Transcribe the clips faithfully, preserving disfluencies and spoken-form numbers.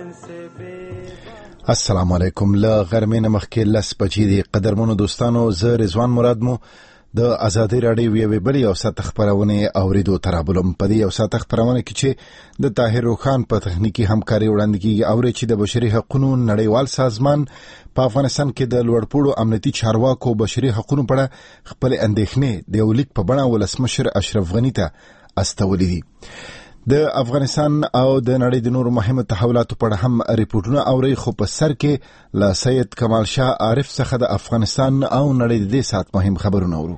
السلام علیکم. له غرمې نه مخکې لس بجې دي. قدرمنو دوستانو، زه رضوان مراد مو د آزادۍ راډیو یوې بلې او ساعت خبرونه اوریدو ترابلم په دې او ساعت خبرونه کې چې د طاهر روخان په تخنیکی همکاري وړاندې کیږي او چې د بشري حقوقو نړیوال سازمان په افغانستان کې د لوړپوړو امنیتي چارواکو بشري حقوقو په اړه خپل اندېښنې د یو لیک په بڼه ولسمشر اشرف غنی ته استولې دي. د افغانستان او د نړۍ د نورو مهمو تحولاتو په اړه هم ریپورتونه اوري، خو په سر کې له سید کمال شاه عارف څخه د افغانستان او نړۍ د دې سات مهم خبرونه اورو.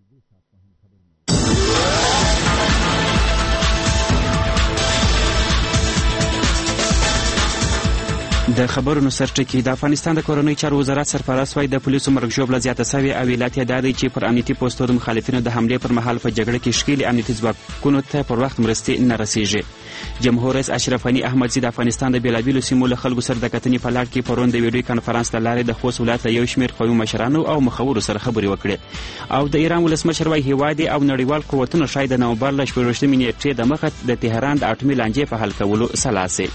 د خبرونو سرټکی. د افغانستان د کورنۍ چارو وزارت سرپرست وايي د پولیسو مرګ ژوبله زیاته شوې او علت یې دا دی چې پر امنیتي پوستو د مخالفینو د حملې پر مهال په جګړه کې ښکېلې امنیتي ځواکونو ته پر وخت مرستې نه رسیږي. جمهور رئیس اشرف غني احمدزي د افغانستان د بیلابیلو سیمو له خلکو سره د کتنې په لړ کې پرون د ویډیو کانفرنس له لارې د خوست ولایت له یو شمېر قومي مشرانو او مخورو سره خبرې وکړې. او د ایران ولسمشر وايي هیواد او نړیوال قوتونه شاید د نومبر له شپږویشتمې نیټې د مخه د تهران د اټومي لانجې په حل کولو سلا سي.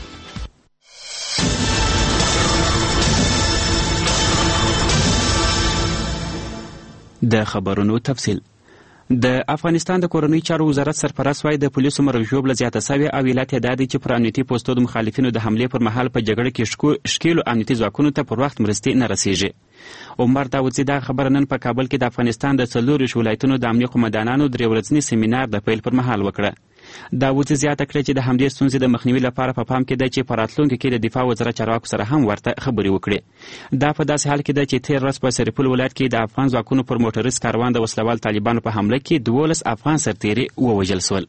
د خبرونو تفصیل. د افغانستان د کورنۍ چارو وزارت سرپرست وايي د پولیسو مرګ ژوبله زیاته شوې او علت یې دا دی چې پر امنیتي پوستو د مخالفینو د حملې پر مهال په جګړه کې ښکېلو امنیتي ځواکونو ته پر وخت مرستې نه رسیږي. عمر داودزي دا خبره نن په کابل کې د افغانستان د څلورویشت ولایتونو د امنیه قومندانانو درې ورځني سیمینار د پیل پر مهال وکړه. داودزي زیاته کړه چې د همدې ستونزې د مخنیوي لپاره په پام کې ده چې په راتلونکي کې د دفاع وزارت چارواکو سره هم ورته خبرې وکړي. دا په داسې حال کې ده چې تېر ورځ په سرپل ولایت کې د افغان ځواکونو پر موټریس کاروان د وسلوال طالبانو په حمله کې دولس افغان سرتیري ووژل شول.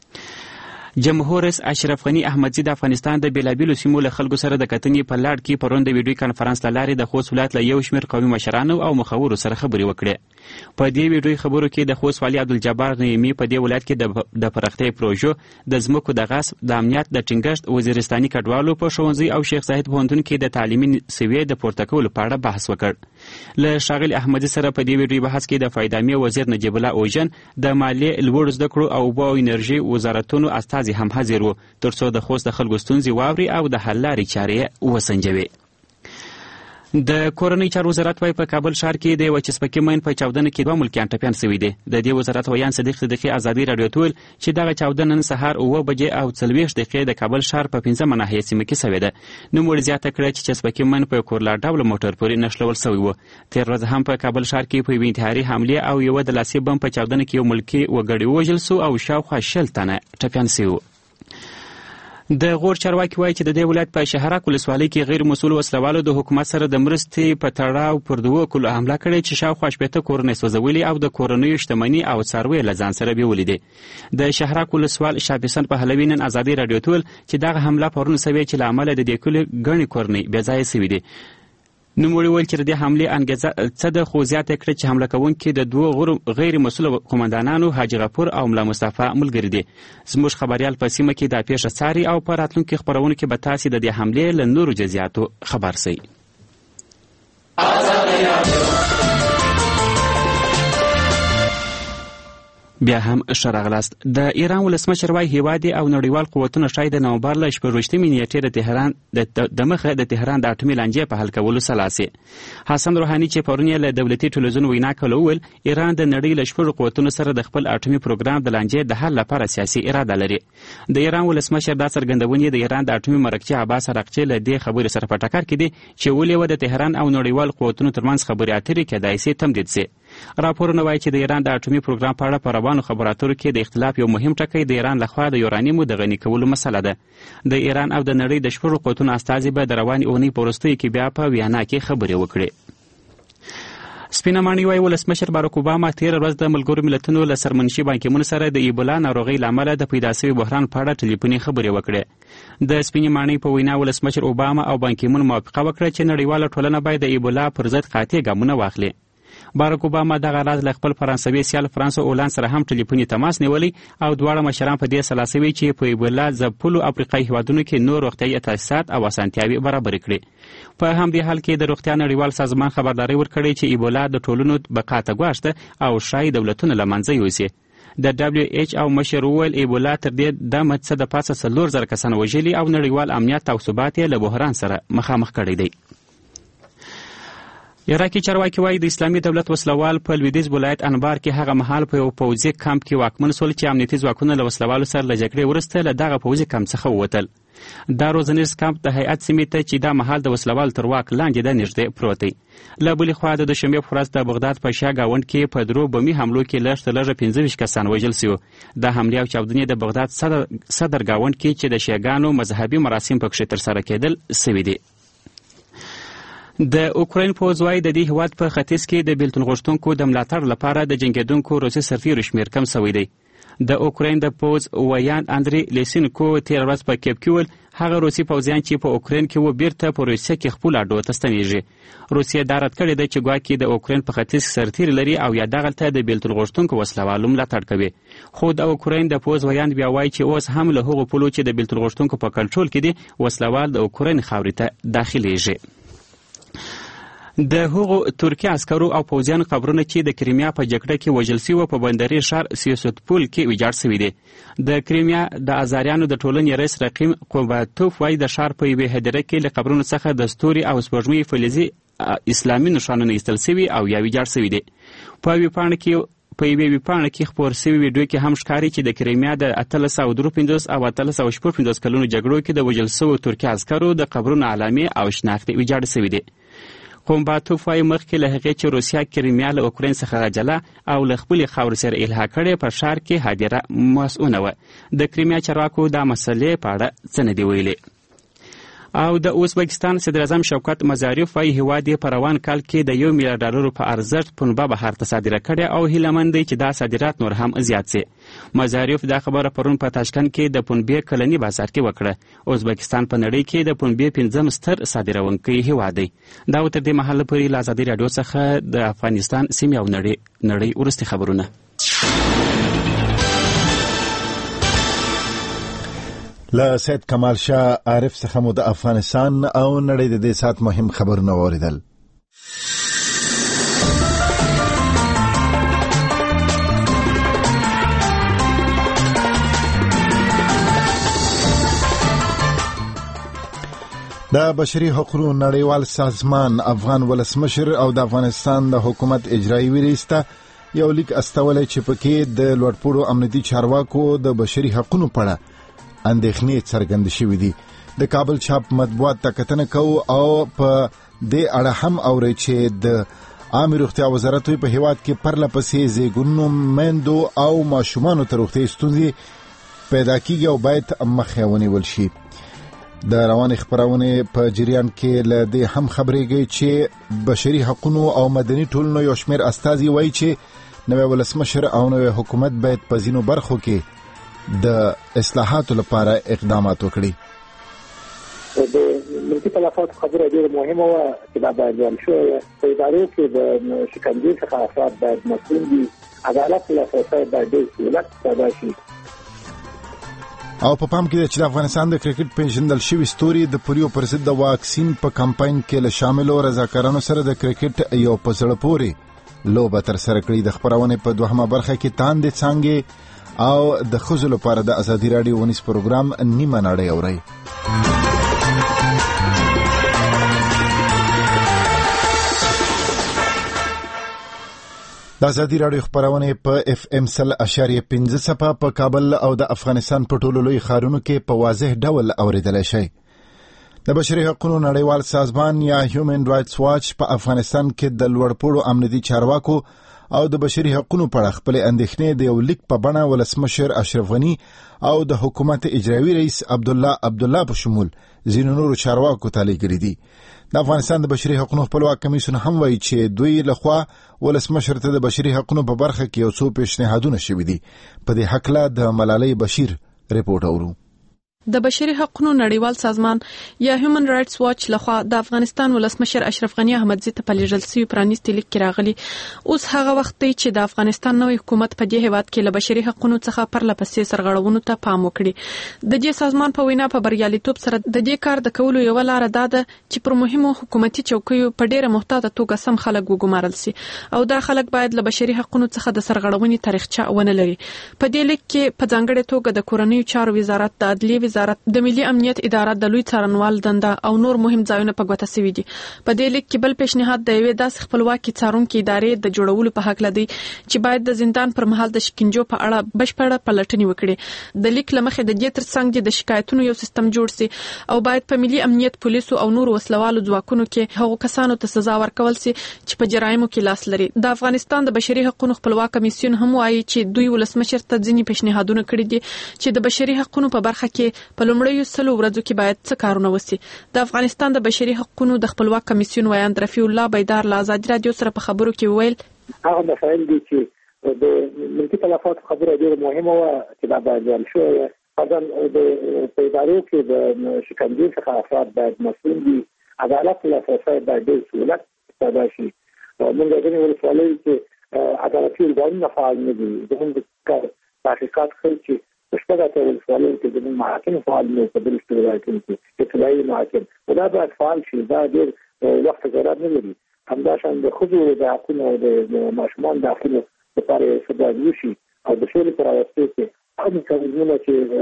جمهور رئیس اشرف غني احمدزي د افغانستان د بیلابیلو سیمو له خلکو سره د کتنې په لړ کې پرون د ویډیو کانفرنس له لارې د خوست ولایت له یو شمېر قومي مشرانو او مخورو سره خبرې وکړې. په دې ویډیو خبرو کې د خوست والي عبدالجبار نعیمي په دې ولایت کې د پراختیا پروژو، د ځمکو د غصب، د امنیت د ټینګښت، وزیرستاني کډوالو په ښوونځي او شیخ زاهد پوهنتون کې د تعلیمي سویې د پورته کولو په اړه بحث وکړ. له ښاغلي احمدزي سره په دې ویډیو بحث کې د فایدامي وزیر نجیب الله اوجن، د مالیې، لوړو زده کړو او اوبو او انرژي وزارتونو استازي هم حاضر وو ترڅو د خوست د خلکو ستونزې واوري او د حل لارې چارې وسنجوي. د کورنۍ چارو وزارت وايي په کابل ښار کې د یوه چسپکي مین په چاودنه کې دوه ملکیان ټپیان شوي دي. د دې وزارت ویان صدیق صدیقي ازادي راډیو ته ویل چې دغه چاودنه نن سهار اوه بجې او څلوېښت دقیقې د کابل ښار په پنځمه ناحیه سیمه کې شوې ده. نوموړي زیاته کړه چې چسپکي مین په کورلا ډوله موټر پورې نښلول شوی و. تېر ورځ هم په کابل ښار کې په یوې انتحاري حملې او یوه د لاسي بم په چاودنه کې یو ملکي وګړی ووژل سو او شاوخوا شل تنه ټپیان شوي. د غور چارواکي وایي چې د دې ولایت په شهرک ولسوالۍ کې غیر مسؤل وسلوالو د حکومت سره د مرستې په تړاو پر دوو کلو حمله کړې چې شاوخوا شپېته کورونه سوځولي او د کورنیو شتمني او څاروي له ځان سره بیولي دي. د شهرک ولسوال شاپسن پهلوي نن ازادي راډیو ته ویل چې دغه حمله پرون شوې چې له امله د دې کلي ګڼې کورنۍ بې ځایه شوي دي. نوموړي ویل چې د دې حملې انګېزه څه ده، خو زیاته کړه چې حمله کوونکي د دوو غیر مسؤل قومندانانو حاجي غفور او ملا مصطفی ملګري دي. زموږ خبریال په سیمه کې دا پیښه څاري او په راتلونکي خپرونو کې به تاسې د دې حملې له نورو جزیاتو خبر شئ. بیا هم ښه راغلاست. د ایران ولسمشر وايي هیواد او نړیوال قوتونه شاید د نومبر له شپږویشتمې نیټې د تهران د مخه د تهران د اټومي لانجې په حل کولو سلا سي. حسن روحاني چې پرون یې له دولتي ټلویزیون وینا کړې وویل ایران د نړۍ له شپږو قوتونو سره د خپل اټومي پروګرام د لانجې د حل لپاره سیاسي اراده لري. د ایران ولسمشر دا څرګندونې د ایران د اټومي مرکزي عباس عراقچي له دې خبرې سره په ټکر کې دي چې ولې و د تهران او نړیوال قوتونو ترمنځ خبرې اترې کېدای سي تمدید سي. راپورونه وایي چې د ایران د اټومي پروګرام په اړه په روانو خبرو اترو کې د اختلاف یو مهم ټکی د ایران لخوا د یورانیمو د غني کولو مسله ده. د ایران او د نړۍ د شپږو قوتونو استازي به د روانې اونۍ په وروستیو کې بیا په ویانا کې خبرې وکړي. سپینه ماڼۍ وايي ولسمشر باراک اوباما تېره ورځ د ملګرو ملتونو له سرمنشي بان کی مون سره د ایبولا ناروغۍ له امله د پیدا شوي بحران په اړه ټلیفوني خبرې وکړې. د سپینې ماڼۍ په وینا ولسمشر اوباما او بان کی مون موافقه وکړه چې نړیواله ټولنه باید د ایبولا پر ضد قاطع ګامونه واخلي. باراک اوباما دغه راز له خپل فرانسوي سیال فرانس اولان سره هم ټلیفوني تماس نیولی او دواړه مشران په دې سلا شوي چې په ایبولا ځپلو افریقایي هیوادونو کې نور روغتیایي تاسیسات او اسانتیاوې برابرې کړي. په همدې حال کې د روغتیا نړیوال سازمان خبرداری ورکړې چې ایبولا د ټولنو بقا ته ګواښ ده او ښایي دولتونه له منځه یوسي. د دبليو ایچ او مشر وویل ایبولا تر دې دمه څه د پاسه څلور زره کسان وژلي او نړیوال امنیت او ثبات یې له بحران سره مخامخ کړی دی. عراقي چارواکي وایي د اسلامي دولت وسلوال په لویدیځ ولایت انبار کې هغه مهال په یو پوځي کمپ کې واکمن شول چې امنیتي ځواکونه له وسلوالو سره له جګړې وروسته له دغه پوځي کمپ څخه ووتل. دا روزنیز کمپ د هیئت سیمې ته چې دا مهال د وسلوال تر واک لاندې ده نږدې پروت دی. له بلې خوا د دوشنبې په ورځ د بغداد په شا ګاونډ کې په درو بمي حملو کې لږ تر لږه پنځه ویشت کسان وژل سوي. د حملې او چاودنې د بغداد صدر صدر ګاونډ کې چې د شیعاګانو مذهبي مراسم پکښې ترسره کېدل سوي دي. د اوکراین پوځ وایي د دې هیواد په ختیځ کې د بیلتون غوښتونکو د ملاتړ لپاره د جنګېدونکو روسي سرتیرو شمېر کم سوی دی. د اوکراین د پوځ ویان اندری لیسینکو تېره ورځ په کیف کې وویل هغه روسي پوځیان چې په اوکراین کې وو بیرته په روسیه کې خپلو اډو ته ستنېږي. روسیه دا رد کړې ده چې ګواکې د اوکراین په ختیځ کې سرتیري لري او یا دغلته د بیلتون غوښتونکو وسلوالو ملاتړ کوي. خو د اوکراین د پوځ ویان بیا وایي چې اوس هم له هغو پولو چې د بیلتون غوښتونکو په کنټرول کې دي وسلوال د اوکراین خاورې ته داخلېږي. د هغو ترکي عسکرو او پوځیانو قبرونه چې د کریمیا په جګړه کې وژل سوي په بندري ښار سیوستوپول کې ویجاړ سوي دي. د کریمیا د ازاریانو د ټولنې رئیس رقیم قوباتوف وایي د ښار په یوې هدیره کې له قبرونو څخه د ستوري او سپوږمۍ فلزي اسلامي نښانونه ایستل سوي او یا ویجاړ سوي دي. په ویبپاڼه کې په یوې ویبپاڼه کې خپور سوي ویډیو کې هم ښکاري چې د کریمیا د اتلس سوه درې پنځوس او اتلس سوه شپږ پنځوس کلونو جګړو کې د وژل سوو ترکي عسکرو د قبرونو علامې او شناختې ویجاړ سوي دي. قومباتوف وایي مخکې له هغې چې روسیه کریمیا له اوکراین څخه جلا او له خپلې خاورې سره الحاق کړې په ښار کې هدیره مسؤونه وه. د کریمیا چارواکو دا مسلې په اړه څه نه دي ویلي. او د ازبکستان صدراعظم شوکت مزاریف وایي هیواد یې په روان کال کې د یو میلیارډ ډالرو په ارزښت پنبه بهر ته صادره کړې او هیلهمند دی چې دا صادرات نور هم زیات سي. مزاریف دا خبره پرون په تاشکند کې د پنبې کلني بازار کې وکړه. ازبکستان په نړۍ کې د پنبې پنځم ستر صادروونکی هیواد دی. دا تر دې مهاله پورې له ازادي راډیو څخه د افغانستان سیمې او نړۍ نړۍ وروستي خبرونه. له سید کمال شاه عارف څخه مو د افغانستان او نړۍ د دې سات مهم خبرونه واوریدل. د بشري حقوقو نړیوال سازمان افغان ولسمشر او د افغانستان د حکومت اجرایي رئیس ته یو لیک استولی چې پکې د لوړپوړو امنیتي چارواکو د بشري حقوقو په اړه اندېښنې څرګندې شوې دي. د کابل چاپ مطبوعات ته کتنه کوو او په دې اړه هم اوري چې د عامه روغتیا وزارت په هیواد کې پرله پسې زیږونونو میندو او ماشومانو ته روغتیایي ستونزې پیدا کیږي او باید مخه ونیول شي. د روان خبرونه په جریان کې له دې هم خبرېږي چې بشري حقوقو او مدني ټولنو یو شمېر استازي وایي چې نوی ولسمشر او نوی حکومت باید په ځینو برخو کې د اصلاحاتو لپاره اقدامات وکړي. د ملکي تلفات خبره ډېره مهمه وه چې دا باید ویل شوې په ادارو کې د شکنجې څخه افراد باید مسؤول دي. عدالت ته لاسرسی باید ډېر سهولت پیدا شي. او په پام کې ده چې د افغانستان د کرکټ پیژندل شوي ستوري د پولیو پر ضد د واکسین په کمپاین کې له شاملو رضاکارانو سره د کرکټ یو په زړه پورې لوبه ترسره کړې. د خبرونې په دوهمه برخه کې تاندې څانګې او د ښځو لپاره د ازادي راډیو ونیس پروګرام نیمه نړۍ اورئ. د ازادي راډیو خبرونه په اف ام سل اشاریه پنځه څپه په کابل او د افغانستان په ټولو لوی ښارونو کې په واضح ډول اوریدلی شي. د بشري حقوقو نړیوال سازمان یا هیومن رائټس واچ په افغانستان کې د لوړپوړو امنیتي چارواکو او د بشري حقوقو په اړه خپل اندېښنې د یو لیک په بڼه ولسمشر اشرف غني او د حکومت اجرایي رئیس عبد الله عبد الله په شمول ځینو نورو چارواکو ته لیږلي دي. د افغانستان د بشري حقوقو خپلواک کمیسیون هم وایي چې دوی لخوا ولسمشر ته د بشري حقوقو په برخه کې یو څو پیشنهادونه شوي دي. په دې هکله د ملالۍ بشیر ریپورت اورو. د بشري حقوقو نړیوال سازمان یا هیومن رائټس واچ لخوا د افغانستان ولسمشر اشرف غنی احمدزي ته په لیږل شوي پرانیستي لیک کې راغلي. اوس هغه وخت دی چې د افغانستان نوی حکومت په دې هیواد کې له بشري حقوقو څخه پرله پسې سرغړونو ته پام وکړي. د دې سازمان په وینا په بریالیتوب سره د دې کار د کولو یو لار دا ده چې پر مهمو حکومتي چوکیو په ډیره محتاطه توګه سم خلک وګمارل شي او دا خلک باید له بشري حقوقو څخه د سرغړونې تاریخچه ونه لري. په دې لیک کې په ځانګړي توګه د کورنیو چارو وزارت، د عدلیې وزارت، د ملي امنیت اداره، د لوی څارنوال دنده او نور مهم ځایونه په ګوته شوي دي. په دې لیک کې بل پیشنهاد د یوې داسې خپلواکي څارونکي ادارې د جوړولو په حق لدی چې باید د زندان پر مهال د شکنجو په اړه بشپړه پلټنې وکړي. د لیک لمخې د دې ترڅنګ د شکایتونو یو سیستم جوړ شي او باید په ملي امنیت، پولیسو او نور وسلوالو ځواکونو کې هغو کسانو ته سزا ورکول شي چې په جرایمو کې لاس لري. د افغانستان د بشري حقوقو خپلواک کمیسیون هم وایي چې دوی ولسمشر ته ځینې پیشنهادونه کړي دي چې د بشري حقوقو په برخه کې په لومړیو سلو ورځو کې باید څه کارونه وشي. د افغانستان د بشري حقوقو د خپلواک کمیسیون ویاند رفیع الله بیدار له آزادي رادیو سره په خبرو کې وویل هغه مسایل دي چې د ملکي تلفات خبره ډیره مهمه وه چې دا باید حل شوې. مثلا د په ادارو کې د شکنجې څخه افراد باید مسؤل دي. عدالت لاسرسی باید ډېر سهولت پیدا شي. موږ ځینې ولسوالۍ کې عدالتي ارګانونه فعال نه دي. زموږ د تحقیقات ښیي چې شپږ اتیا ولسوالۍ کې زموږ محاکم فعال نه په بل ولایتونو کې اطلاعي محاکم دا باید فعال شي. دا ډېر وخت ضرورت نه لري. همداشان د ښځو د حقونو او د ماشومان د حقونو لپاره څه باید وشي او د سولې په راوستلو کې هغه میکانیزمونه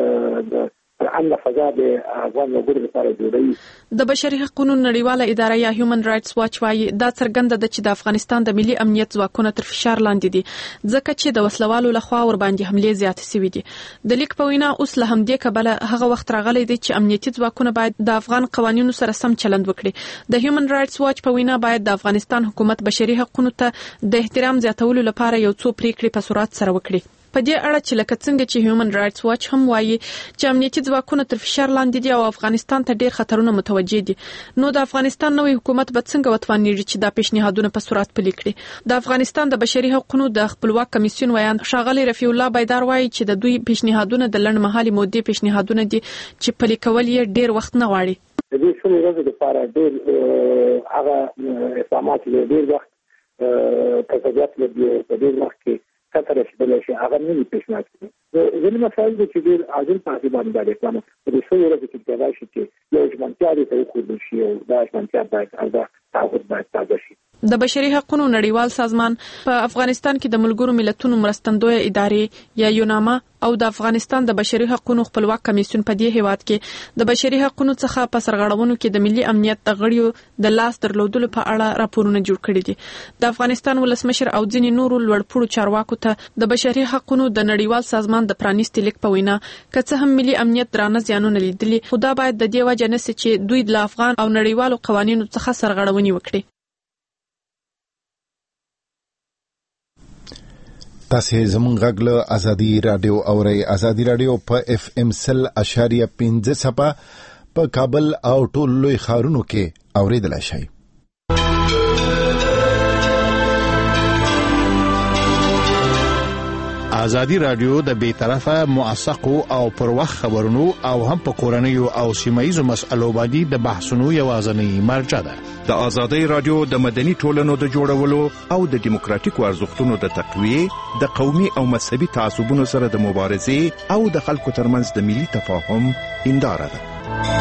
چې د امن فضا د افغان وګړو لپاره جوړوي. د بشري حقوقو نړیواله اداره یا هیومن رائټس واچ وايي دا څرګنده ده چې د افغانستان د ملي امنیت ځواکونه تر فشار لاندې دي ځکه چې د وسلوالو لخوا ور باندې حملې زیاتې شوې دي. د لیک په وینا اوس له همدې کبله هغه وخت راغلی دی چې امنیتي ځواکونه باید د افغان قوانینو سره سم چلند وکړي. د هیومن رائټس واچ په وینا باید د افغانستان حکومت بشري حقوقو ته د احترام زیاتولو لپاره یو څو پریکړې په سرعت سره وکړي. په دې اړه چې لکه څنګه چې هیومن رائټس واچ هم وایي چې امنیتي ځواکونه تر فشار لاندې دي او افغانستان ته ډېر خطرونه متوجه دي، نو د افغانستان نوی حکومت به څنګه وتوانیږي چې دا پیشنهادونه په سرعت پلي کړي. د افغانستان د بشري حقوقو د خپلواک کمیسیون ویاند ښاغلی رفیع الله بیدار وایي چې د دوی پیشنهادونه د لنډمهالې مودې پیشنهادونه دي چې پلي کول یې ډېر وخت نه غواړي. د دې څو ورځې لپاره ډېر هغه اقدامات ډېر وخت تجربه لري په دې وخت کې کتر شبل شي هغه نه پیشنهاد کوي. ځینې مسایل چې ډېر عاجل پاتې باندې د اقدام په دې څو ورځې کې کېدای شي چې یو ژمنتیا دې ته وکړل شي او دا ژمنتیا باید هغه تعهد باید تازه شي. د بشري حقوقو نړیوال سازمان په افغانستان کې د ملګرو ملتونو مرستندوی ادارې یا یوناما او د افغانستان د بشري حقوقو خپلواک کمیسیون په دې هیواد کې د بشري حقوقو څخه په سرغړونو کې د ملي امنیت د غړیو د لاس درلودلو په اړه راپورونه جوړ کړي دي. د افغانستان ولسمشر او ځینې نورو لوړپوړو چارواکو ته د بشري حقوقو د نړیوال سازمان د پرانیستي لیک په وینا که څه هم ملي امنیت درانه زیانونه لیدلي خو دا باید د دې وجه نه سي چې دوی د افغان او نړیوالو قوانینو څخه سرغړونې وکړي. تاسې زموږ غږ له ازادي رادیو اورئ. ازادي رادیو په اف ام سل اشاریه پنځه څپه په کابل او ټول لوی ښارونو کې اوریدلای شئ. ازادي رادیو د بې طرفه موثقو او پر وخت خبرونو او هم په کورنیو او سیمایي مسألو باندې د بحثونو یوازینی مرجع ده. د ازادي رادیو د مدني ټولنو د جوړولو او د دیموکراتیکو ارزښتونو د تقویې، د قومي او مذهبي تعصبونو سره د مبارزې او د خلکو ترمنځ د ملي تفاهم هنداره ده.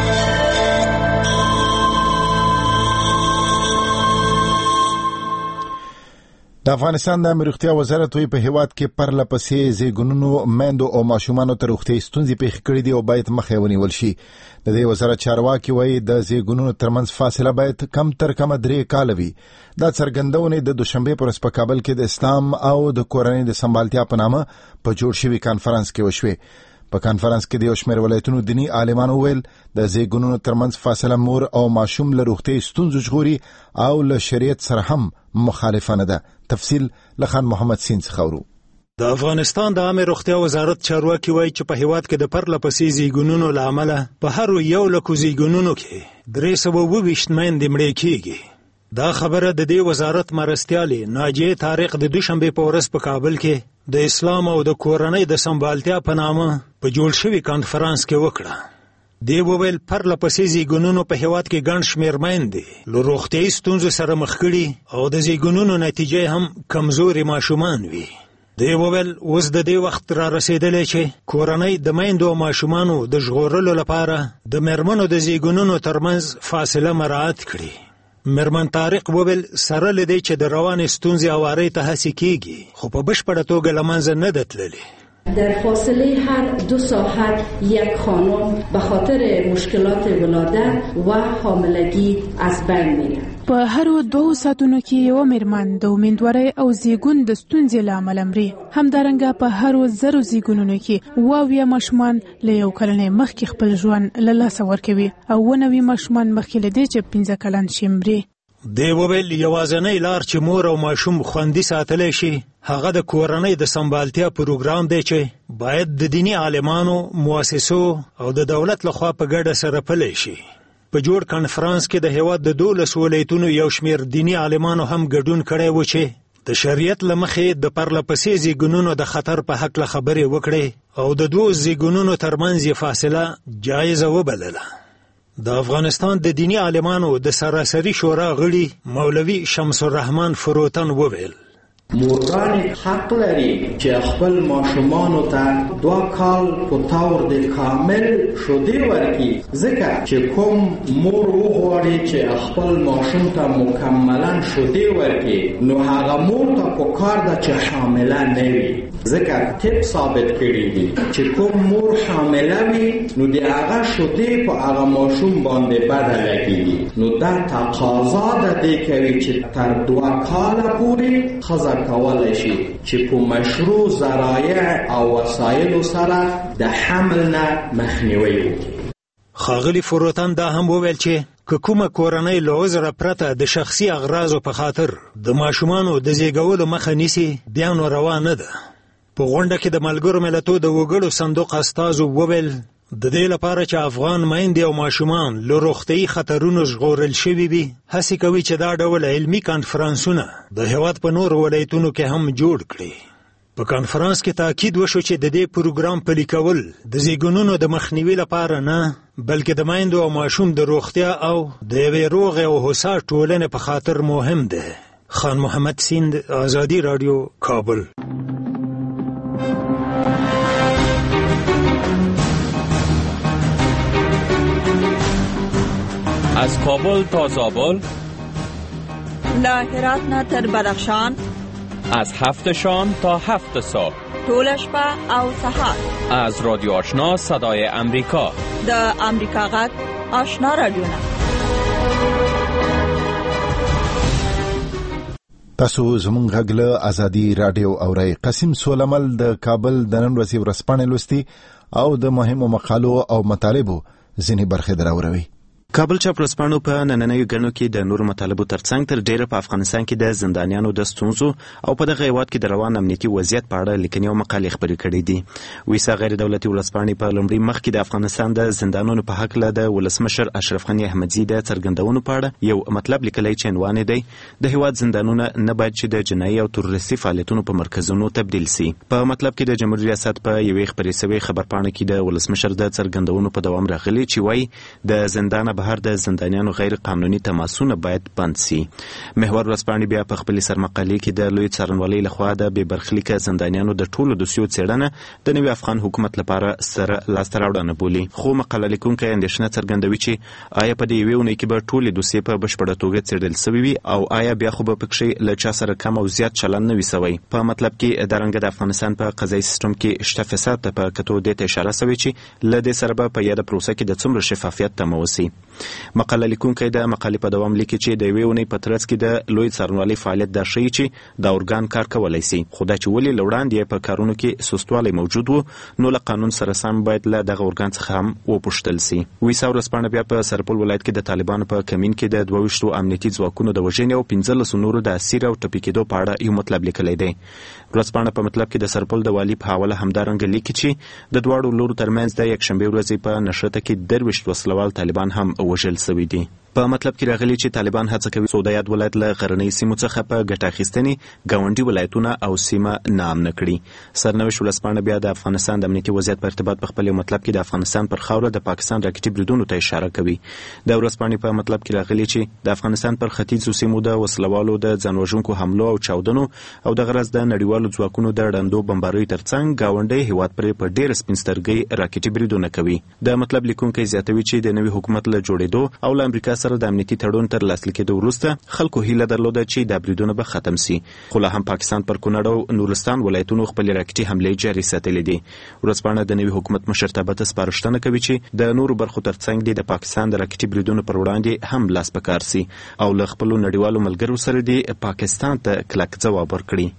د افغانستان د روغتیا وزارت وی په هیواد کې پرله پسې زیږونونو میندو او ماشومانو ته روغتیايي ستونزې پیښ کړې دي او باید مخه ونیول شي. د دې وزارت چارواکي وایي د زیږونونو ترمنځ فاصله باید کم تر کمه درې کاله وي. دا څرګندونه د دوشنبه پر ورځ په کابل کې د اسلام او د کورنۍ د سمبالتیا په نامه په جوړ شوي کانفرنس کې وشوه. په کانفرنس کې د یو شمېر ولایتونو دینی عالمانو ویل د زیږونونو ترمنځ فاصله مور او ماشوم له روغتیايي ستونزو ژغوري او له شریعت سره هم مخالفانه ده. تفصیل لخان محمد سین څخه. د افغانستان د عامه روغتیا وزارت چارواکي وایي چې په هیواد کې د پرله پسې زیږونونو له امله په هر یو لکو زیږونونو کې درې سوه اووه ویشت میندې مړې کېږي. دا خبره د دې وزارت مرستیالې ناجیې طارق د دوشنبې په ورځ په کابل کې د اسلام او د کورنۍ د سمبالتیا په نامه په جوړ شوي کانفرنس کې وکړه. دی وویل پرله پسې زیږونونو په هیواد کې ګڼ شمېر میندې له روغتیایي ستونزو سره مخ کړي او د زیږونونو نتیجې هم کمزوري ماشومان وي. دی وویل اوس د دې وخت را رسېدلی چې کورنۍ د میندو او ماشومانو د ژغورلو لپاره د میرمنو د زیږونونو ترمنځ فاصله مراعات کړي. میرمن طارق وویل سره له دې چې د روانې ستونزې هوارۍ ته هڅې کېږي خو په بشپړه توګه له منځه نه ده تللې. در فاصله هر دو ساعت یک خانم به خاطر مشکلات ولادت و حاملگی از بین میره. په هر دوه ساعتونو کې یو میرمن د امیندوارۍ او زیږون د ستونزې له امله مري. همدارنګه په هر زرو زیږونونو کې اووه اویا ماشومان له یو کلنۍ مخکې خپل ژوند له لاسه ورکوي او اووه نوي ماشومان مخکې له دې چې پنځه کلن شي مري. دی وویل یوازینی لار چې مور او ماشوم خوندي ساتلی شي هغه د کورنۍ د سمبالتیا پروګرام دی چې باید د دیني عالمانو، مؤسسو او د دولت لخوا په ګډه سره پلی شي. په جوړ کنفرانس کې د هیواد د دولس ولایتونو یو شمېر دیني عالمانو هم ګډون کړی و چې د شریعت له مخې د پرله پسې زیږونونو د خطر په هکله خبرې وکړي او د دوو زیږونونو ترمنځ یې فاصله جایزه وبلله. د افغانستان د دینی عالمانو د سراسري شورا غړي مولوي شمس الرحمن فروتن وویل مورګان حق لري چې خپل ماشومانو ته دوه کال په تور د کامل شودې ورکړي ځکه چې کوم مور وغواړي چې خپل ماشوم ته مکملا شودې ورکړي نو هغه مور ته پکار ده چې حامله نه وي ځکه طب ثابت کړي دي چې کوم مور حامله وي نو د هغه شودې په هغه ماشوم باندې بده لګېږي نو دا تقاضا ده دې کوي چې تر دوه کاله پورې ښځه کولای شي چې په مشروع ذرایع او وسایلو سره د حمل نه مخنیوي وکړي. ښاغلي فروتن دا هم وویل چې که کومه کورنۍ له عذره پرته د شخصي اغراضو په خاطر د ماشومانو د زیږولو مخه نیسي بیا نو روا نه ده. په غونډه کې د ملګرو ملتونو د وګړو صندوق استازو وویل د دې لپاره چې افغان میندې او ماشومان له روغتیایي خطرونو ژغورل شوي وي هڅې کوي چې دا ډول علمي کنفرانسونه د هیواد په نورو ولایتونو کې هم جوړ کړي. په کنفرانس کې تاکید وشو چې د دې پروګرام پلي کول د زیږونونو د مخنیوي لپاره نه بلکې د میندو او ماشوم د روغتیا او د یوې روغې او هوسا ټولنې په خاطر مهم دی. خان محمد سیند، آزادی رادیو، کابل. از کابل تا زابل، له هرات نه تر بدخشان، از هفت شام تا هفت صبح، طول شپه او سحر، از رادیو آشنا صدای امریکا، د امریکا غږ آشنا رادیو. تاسو زموږ غږ له ازادي رادیو اورئ. قاسم سولمل د کابل د نن ورځې ورځپاڼې لوستي او د مهمو مقالو او مطالبو ځینې برخې دراوروي. کابل چاپ ورځپاڼو په نننیو ګڼو کې د نورو مطالبو ترڅنګ تر ډیره په افغانستان کې د زندانیانو د ستونزو او په دغه هیواد کې د روان امنیتي وضعیت په اړه لیکنې او مقالې خپرې کړې دي. ویسا غیر دولتي ورځپاڼې په لومړي مخ کې د افغانستان د زندانونو په هکله د ولسمشر اشرف غني احمدزي د څرګندونو په اړه یو مطلب لیکلی چې عنوان دی د هیواد زندانونه نه باید چې د جنایي او تروریستي فعالیتونو په مرکزونو تبدیل سي. په مطلب کې د جمهوریت ریاست په یوې خپرې شوې خبرپاڼه کې د ولسمشر د څرګندونو په دوام راغلي چې وایي د زندانه بهر د زندانیانو غیر قانوني تماسونه باید بند سي. محور ورځپاڼې بیا په خپلې سرمقالې کې د لوی څارنوالۍ لخوا د بې برخلیکه زندانیانو د ټولو دوسیو څېړنه د نوي افغان حکومت لپاره سره لاسته راوړنه بولي. خو مقاله لیکونکی اندېښنه څرګندوي چې آیا په دې یوې اونۍ کې به ټولې دوسیې په بشپړه توګه څېړل سوي وي او آیا بیا خو به پکښې له چا سره کم او زیات چلند نه وي سوی. په مطلب کې درنګه د افغانستان په قضایي سیسټم کې شته فساد ته په کتو دې ته اشاره سوې چې له دې سره به په یاده پروسه کې د څومره شفافیت تمه وسي. مقاله لیکونکی د مقالې په دوام لیکي چې د یوې اونۍ په ترڅ کې د لوی څارنوالۍ فعالیت دا ښیي چې دا ارګان کار کولی سي، خو دا چې ولې له وړاندې په کارونو کې سستوالی موجود و نو له قانون سره سم باید له دغه ارګان څخه هم وپوښتل سي. ویسا ورځپاڼه بیا په سرپل ولایت کې د طالبانو په کمین کې د دوه ویشتو امنیتي ځواکونو د وژنې او پنځلسو نورو د اسیر او ټپي کېدو په اړه یو مطلب لیکلی دی. ورځپاڼه په مطلب کې د سرپل د والي په حواله همدارنګه لیکي چې د دواړو لورو ترمنځ د یکشنبې ورځې په نښته کې درویشت وسلوال طالبان هم وژل سوي دي. په مطلب کې راغلي چې طالبان هڅه کوي سعودي یاد ولایت له غرنۍ سیمو څخه په ګټه اخیستنې ګاونډي ولایتونه او سیمه نامنه کړي. سرنوشت ولسپانه بیا د افغانستان د امنیتي وضعیت په ارتباط په خپل مطلب کې د افغانستان پر خاوره د پاکستان راکټي بریدونو ته اشاره کوي. د ورځپاڼې په مطلب کې راغلي چې د افغانستان پر ختیځو سیمو د وسلوالو د ځانوژونکو حملو او چاودنو او د غرض د نړیوالو ځواکونو د ډندو بمباریو ترڅنګ ګاونډي هیواد پر په ډېر سپینسترګي راکټي بریدونه کوي. د مطلب لیکونکي زیاتوي چې د نوي حکومت له جوړېدو او له امریکا سره د امنیتي تړون تر لاسلیک کېدو وروسته خلکو هیله درلوده چې دا بریدونه به ختم سي، خو لا هم پاکستان پر کونړ او نورستان ولایتونو خپل راکټي حملې جاري ساتلې دي. ورځپاڼه د نوي حکومت مشرتابه ته سپارښتنه کوي چې د نورو برخو ترڅنګ د پاکستان د راکټي بریدونو پر وړاندې هم لاس په کار سي او له خپل نړیوالو ملګرو سره د پاکستان ته کلک ځواب ورکړي.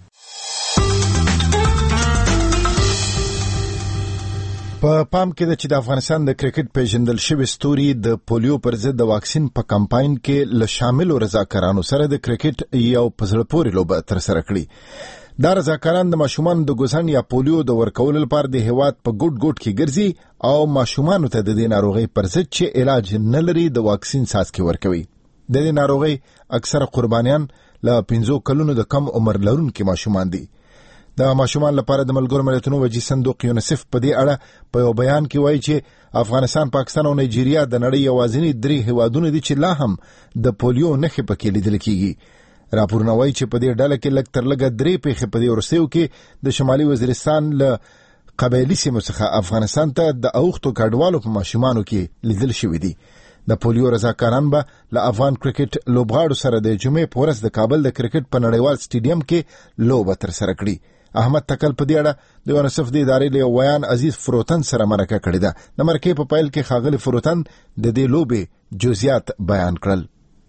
په پام کې ده چې د افغانستان د کرکټ پیژندل شوی ستوري د پولیو پر ضد د واکسین په کمپاین کې له شاملو رضاکارانو سره د کرکټ یو په زړه پورې لوبه ترسره کړې. دا رضاکاران د ماشومانو د ګوزن یا پولیو د ورکولو لپاره د هیواد په ګوټ ګوټ کې ګرځي او ماشومانو ته د دې ناروغۍ پر ضد چې علاج نه لري د واکسین څاڅکي ورکوي. د دې ناروغۍ اکثره قربانیان له پنځو کلونو د کم عمر لرونکو ماشومان دي. د ماشومان لپاره د ملګرو ملتونو وجي صندوق یونیسف په دې اړه په یو بیان کې وایي چې افغانستان، پاکستان او نایجیریا د نړۍ یوازینی درې هیوادونه دي چې لا هم د پولیو نښې پکې لیدل کیږي. راپورونه وایي چې په دې ډله کې لږ تر لږه درې پیښې په دې وروستیو کې د شمالي وزیرستان له قبایلي سیمو څخه افغانستان ته د اوښتو کډوالو په ماشومانو کې لیدل شوي دي. د پولیو رضاکاران به له افغان کرکټ لوبغاړو سره د جمعې په ورځ د کابل د کرکټ په نړیوال سټیډیم کې لوبه ترسره کړي. احمد تکل په دې اړه د یونیسف د ادارې له ویان عزیز فروتن سره مرکه کړې ده. د مرکې په پایل کې ښاغلي فروتن د دې لوبې جزئیات بیان کړل.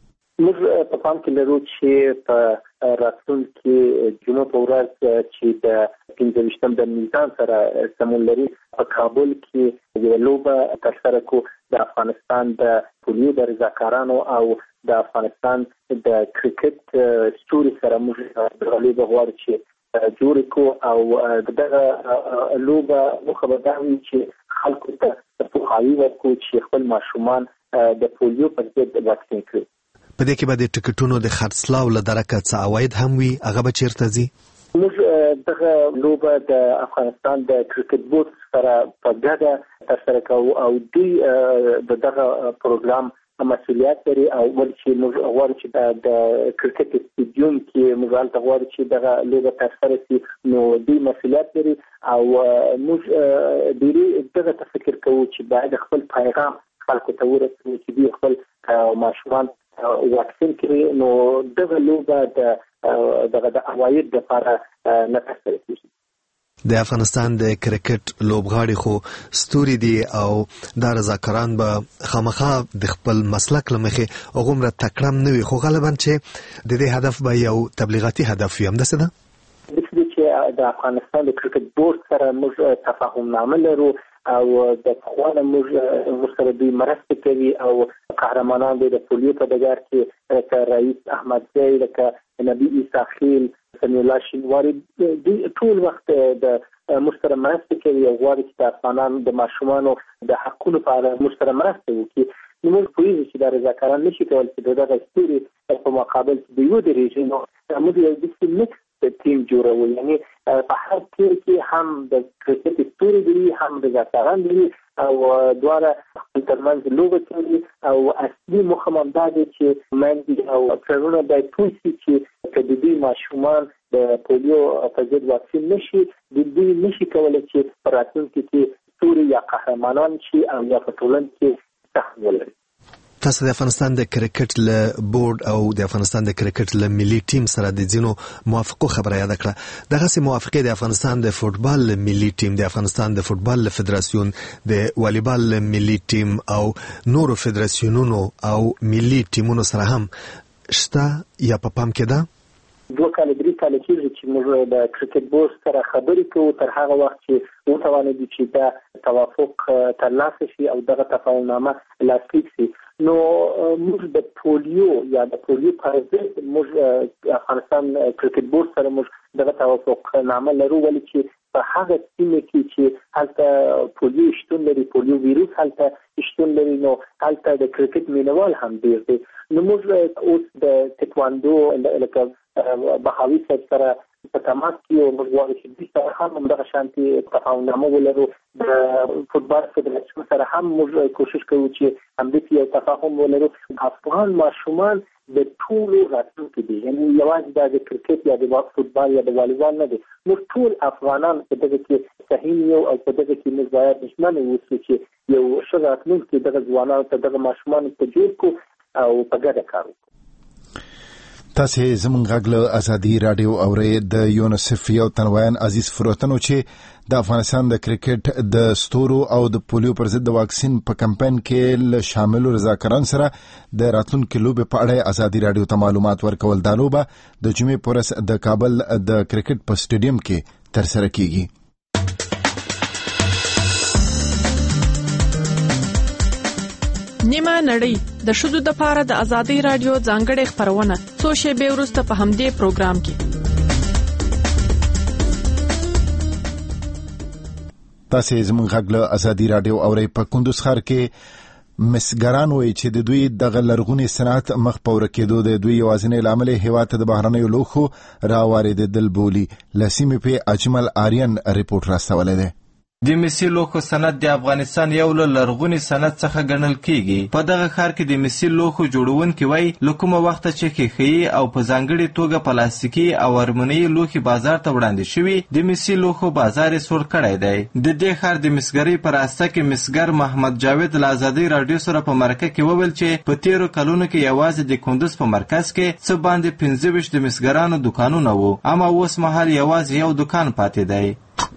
موږ په پام کې لرو چې په راتلونکي جمعه په ورځ چې د پنځه ویشتم د میزان سره سمون لري په کابل کې یو لوبه ترسره کو د افغانستان د پولیو د رضاکارانو او د افغانستان د کرکټ ستوري سره موږ د لوبه غواړو چې جوړ کو او دغه لوبه مخبرانو چې خلکو ته پوهاوی ورکړي چې خپل ماشومان د پولیو پر ضد واکسین کړي. په دې کې به د ټکټونو د خرڅلاو له درکه څه عواید هم وي، هغه به چیرته ځي؟ موږ دغه لوبه د افغانستان د کرکټ بورډ سره په ګډه ترسره کوو او دوی د دغه پروګرام مسؤلیت لري او ولې موږ غواړو چې د کرکټ سټیډیوم کې موږ هلته غواړو چې دغه لوبه ترسره شي، نو دوی مسؤلیت لري او موږ ډېری دغه ته فکر کوو چې باید خپل پیغام خلکو ته ورسوي چې دوی خپل ماشومان واکسین کړي، نو دغه لوبه د دغه د عواید لپاره نه ترسره کېږي. د افغانستان د کرکټ لوبغاړي خو ستوري دي او دا رضاکاران به خامخا د خپل مسلک لمخې هغومره تکړه نه وي، خو غالبا چې د دې هدف به یو تبلیغاتي هدف وي. همداسې ده چې د افغانستان د کرکټ بورډ سره موږ تفاهم نامه لرو او د پخوانه موږ ورسره دوی مرسته کوي او قهرمانان دي د پولیو په ډګر کې لکه رئیس احمد زی، لکه نبی عیسی خیل، سمیع الله شینواري، دوی ټول وخت د موږ سره مرسته کوي او غواړي چې د افغانانو د ماشومانو د حقونو په اړه موږ سره مرسته وکړي. نو موږ پوهېږو چې دا رضاکاران نشي کولی چې د دغه ستوري په مقابل کې د یو درېږي، نو موږ یو داسې مکس ټیم جوړوو، یعنی په هر ټیم کې هم د کرکټ ستوري دي، هم رضاکاران دي او دواړه خپل ترمنځ لوبه کوي او اصلي موخه هم دا ده چې میندې او پلرونه باید پوه شي چې که د دوی ماشومان د پولیو په ضد واکسین نشي، د دوی نشي کولی چې په راتلونکي کې ستوري یا قهرمانان شي او یا په ټولنه کې سهم ولري. تاسو د افغانستان د کرکټ له بورډ او د افغانستان د کرکټ له ملي ټیم سره د ځینو موافقو خبره یاد کړه. دغه موافقه د افغانستان د فوټبال ملي ټیم، د افغانستان د فوټبال فدراسیون، د والیبال ملي ټیم او نورو فدراسیونونو او ملي ټیمونو سره هم شته یا په پام کې ده؟ دوه کاله درې کاله کېږي چې موږ د کرکټ بورډ سره خبرې کوو، تر هغه وخت چې وتوانېدو چې دا توافق ترلاسه شي او دغه تفاهمنامه لاسلیک شي. نو موږ د پولیو یا د پولیو پر ضد موږ افغانستان کرکټ بورډ سره موږ دغه توافق نامه لرو، ولې چې په هغه سیمه کې چې هلته پولیو شتون لري، پولیو ویروس هلته شتون لري، نو هلته د کرکټ مینوال هم ډیر دي. نو موږ اوس د ټیکواندو لکه بهاوي سره په تماس کې او موږ غواړو چې د سره هم دغه شانتي تفاهم ولرو. د فوتبال فدراسیون سره هم موږ کوشش کوو چې همدې یو تفاهم ولرو. افغان ماشومان د ټولو راتلونکي دي، یعنی یوازې د کرکټ یا د فوتبال یا د والیبال نه دي، موږ ټول افغانان په دغه کې صحیح یو او په دغه کې موږ باید نشمنه اوسو چې یو ښه راتلونکی دغه ځوانانو ته دغه ماشومانو ته جوړ کړو او په ګډه کار وکړو. تاسو زمونږ غږ له ازادي رادیو اورې د یونیسف یو تنوین عزیز فروتنو چې د افغانستان د کرکټ د ستورو او د پولیو پر ضد د واکسین په کمپاین کې له شاملو رضاکاران سره د راتلونکي لوبې په اړه ازادي رادیو ته معلومات ورکول. دا لوبه د جمعې په ورځ د کابل د کرکټ په سټیډیم کې ترسره کیږي. نیمه نړۍ د شذو د پاره د ازادي رادیو ځانګړې خبرونه څو شېبې وروسته په همدې پروګرام کې. تاسو زموږ غږ له ازادي رادیو اورې په کندوز ښار کې مسګران وایي چې د دوی د لرغوني صنعت مخ په ورکېدو د دوی یوازینی لامل هیواد ته د بهرنیو لوښو راوارېدل بولي. لسیمې په اجمل آریان ریپورت راستولی دی. د مسی لوښو صنعت د افغانستان یو له لرغوني صنعت څخه ګڼل کیږي. په دغه ښار کې د مسی لوښو جوړونکي وایي له کومه وخته چې ښیښې او په ځانګړې توګه پلاستیکي او المونیمي لوښي بازار ته وړاندې شوي، د مسی لوښو بازار یې سوړ کړی دی. د دې ښار د مسګرۍ په راسته کې مسګر محمد جاوید له ازادۍ راډیو سره په مرکه کې وویل چې په تیرو کلونو کې یوازې د کندوز په مرکز کې څه باندې پنځه ویشت د مسګرانو دکانونه وو، اما اوس مهال یوازې یو دکان پاتې دی.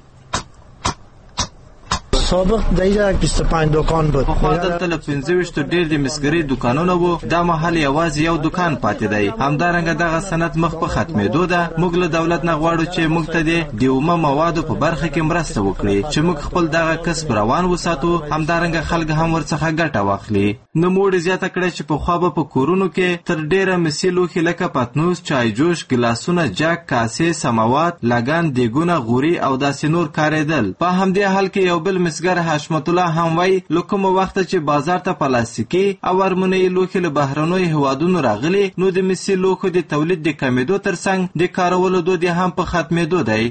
سابق دیگه بیست و پنج دکان بود. خو دلته له پنځه ویشت ډېر د مسګرۍ دکانونه وو، دا مهال یوازې یو دکان پاتې دی. همدارنګه دغه صنعت مخ په ختمېدو ده. موږ له دولت نه غواړو چې موږ ته د اومه موادو په برخه کې مرسته وکړي چې موږ خپل دغه کسب روان وساتو، همدارنګه خلک هم ورڅخه ګټه واخلي. نوموړي زیاته کړه چې پخوا به په کورونو کې تر ډېره مسي لوښي لکه پتنوس، چایجوش، ګلاسونه، جک، کاسې، سماوات، لګن، دیګونه، غوري او داسې نور کارېدل. په همدې حال کې یو بل مسګر حشمت الله هم وایي له کومه وخته چې بازار ته پلاستیکي او المونیمي لوښي له بهرنیو هیوادونو راغلي، نو د مسي لوښو د تولید د کمیدو ترڅنګ د کارولو دود هم په ختمېدو دی.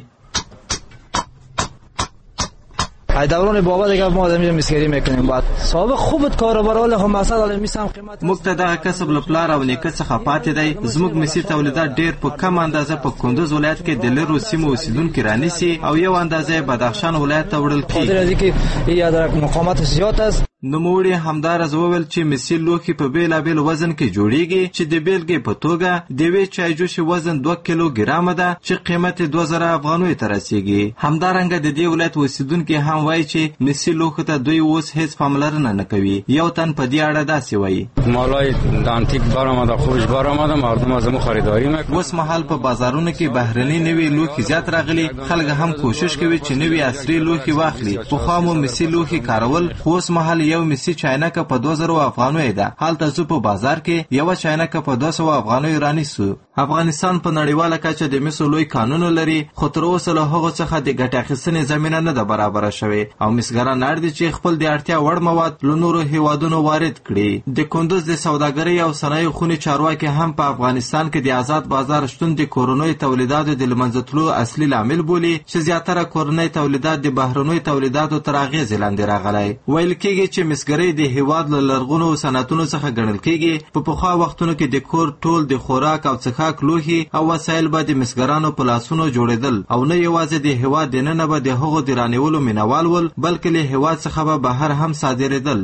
دوران بابا دیگه ما آدمی مسگری میکنیم. بعد سابق خوب بود کاروبار هم اصلا الان میسم قیمت موږ ته دغه کسب له پلار او نیکه څخه پاتې دی. زموږ مسي تولیدات ډېر په کم اندازه په کندوز ولایت کې د لرو سیمو اوسیدونکي رانیسي او یو اندازه بدخشان ولایت ته وړل کیږي. یا در مقامات زیات است. نوموړي همدارز وویل چې مسي لوښي په بیلابیل وزن کې جوړیږي چې د بیلګې په توګه د یوې چایجوشې وزن دوه کیلو ګرامه ده چې قیمت یې دوه زره افغانیو ته رسیږي. همدارنګه د دې ولایت اوسیدونکي هم وایي چې مسي لوښو ته دوی اوس هیڅ پاملرنه نه کوي. یو تن په دې اړه داسې وایي: مالای د انتیک برآمده، خوش برآمده، مردم از مو خریداری میکنن. اوس مهال په بازارونو کې بهرني نوي لوښي زیات راغلي. خلک هم کوشش کوي چې نوي عصري لوښي واخلي. پخوا مو مسي لوښي کارول، خو اوس مهال یو مسي چاینکه په دوه زره افغانیو ده. هلته زه په بازار کې یو چاینکه په دوه سوه افغانیو رانیسو. افغانستان په نړیواله کچه د مسو لوی قانون لري، خو تر اوسه له هغو څخه د ګټې اخیستنې زمینه نه ده برابره شوې او مسګران اړ دي چې خپل د اړتیا وړ مواد له نورو هیوادونو وارد کړي. د کندوز د سوداګرۍ او صنایعو خونې چارواکي هم په افغانستان کې د آزاد بازار شتون د کورنیو تولیداتو د له منځه تلو اصلي لامل بولي چې زیاتره کورنۍ تولیدات د بهرنیو تولیداتو تر اغېزې لاندې راغلی. ویل کېږي چې مسګرۍ د هیواد له لرغونو صنعتونو څخه ګڼل کېږي. په پخوا وختونو کې د کور ټول د خوراک او څښاک لوښي او وسایل به د مسګرانو په لاسونو جوړېدل او نه یوازې د هیواد دننه به د هغو د رانیولو مینوال ول، بلکې له هیواد څخه به بهر هم صادرېدل.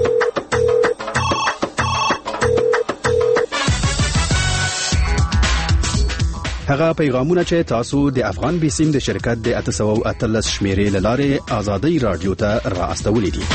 هغه پیغامونه چې تاسو د افغان بیسیم د شرکت د اته سوه اتلس شمیرې له لارې ازادي رادیو ته را استولې دي.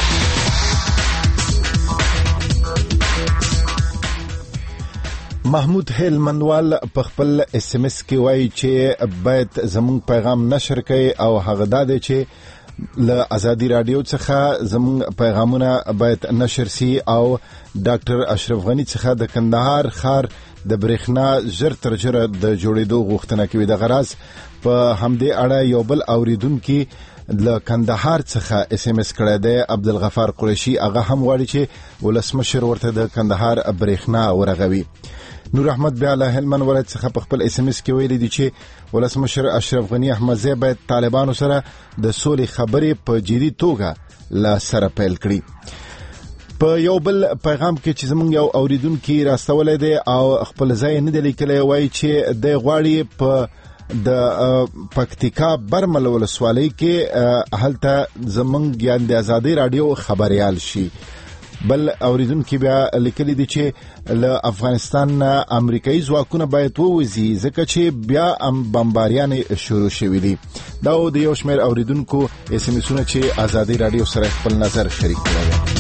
محمود هلمندوال په خپل اس ام اس کې وایي چې باید زموږ پیغام نشر کړي او هغه دا دی چې له ازادي رادیو څخه زموږ پیغامونه باید نشر سي او ډاکټر اشرف غنی څخه د کندهار ښار د برېښنا ژر تر ژره د جوړېدو غوښتنه کوي. د غراض په همدې اړه یو بل اوریدونکي له کندهار څخه اس ام اس کړی دی عبدالغفار قریشي. هغه هم غواړي چې ولسمشر ورته د کندهار برېښنا ورغوي. نور احمد بیا له هلمند ولایت څخه په خپل اس ام اس کې ویلي دي چې ولسمشر اشرف غنی احمدزی باید طالبانو سره د سولې خبرې په جدي توګه له سره پیل کړي. په یو بل پیغام کې چې زمونږ یو اوریدونکي راستولی دی او خپل ځای نه دی لیکلی، وایي چې دی غواړي په د پکتیکا برمل ولسوالۍ کې هلته زمونږ یعنې د ازادۍ راډیو خبریال شي. بل اوریدونکي بیا لیکلي دي چې له افغانستان نه امریکایي ځواکونه باید ووځي ځکه چې بیا بمباریانې شروع شوي دي. دا د یو شمېر اوریدونکو اس ام اسونه چې ازادۍ راډیو سره خپل نظر شریک کړی.